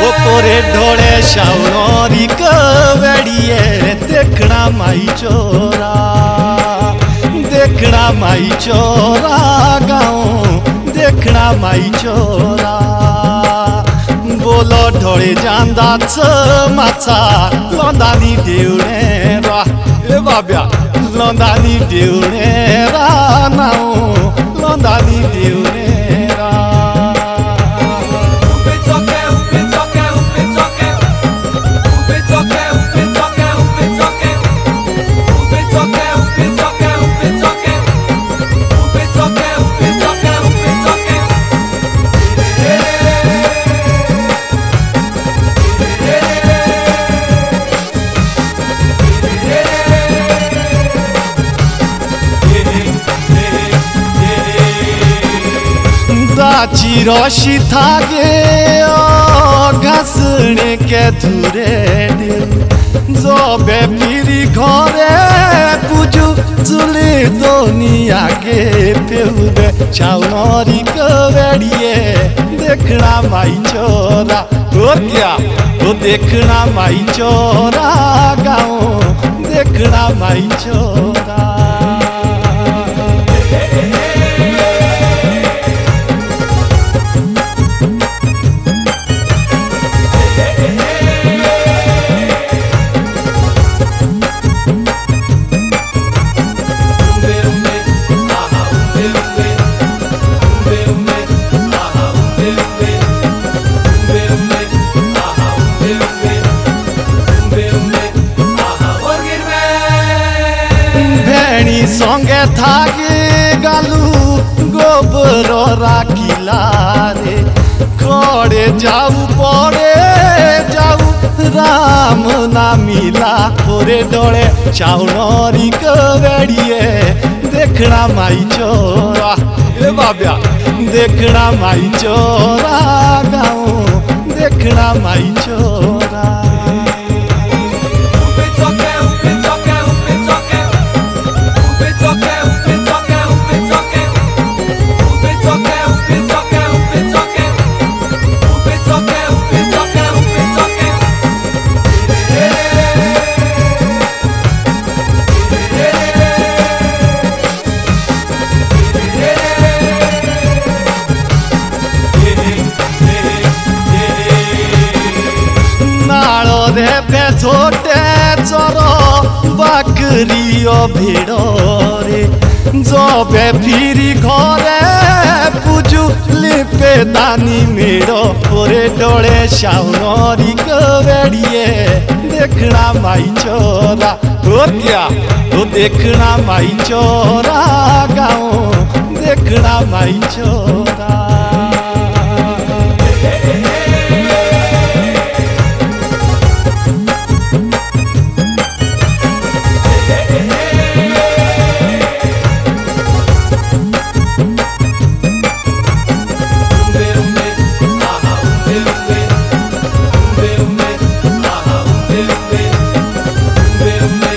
ओपरे ढोले शावरी कवड़िए देखना माई चोरा, देखना माई चोरा गाँव देखना माई चोरा। बोलो ढोळे जांदाच माचा लोंदानी देवणे रा ए बाब्या लोंदानी देवणे रा नाव लोंदानी देवणे रा। चिरोशी थागे घासने के धुरे जो बेपीरी घरे पूजू चुले दुनिया के पेउबे चावरी कवड़िए देखना माई चोरा। हो क्या वो देखना माई चोरा गाँव देखना माई चोरा। संगे थागे गालू गोबर राखिला रे खड़े जाऊ पड़े जाऊ राम ना मिला। ओरे डोळे चावरी कवड़िए देखना माई चोरा ए बाब्या देखना माई चोरा गाँव देखना माई चोरा। छोटे चरो बाकरी भिड़ रे जो बेफिरी घरे पूजू लिपे दानी मेड़। ओरे डोळे शावरी कवड़िए देखना माई चोरा। हो क्या वो देखना माई चोरा गाँव देखना माई चोरा। Umbe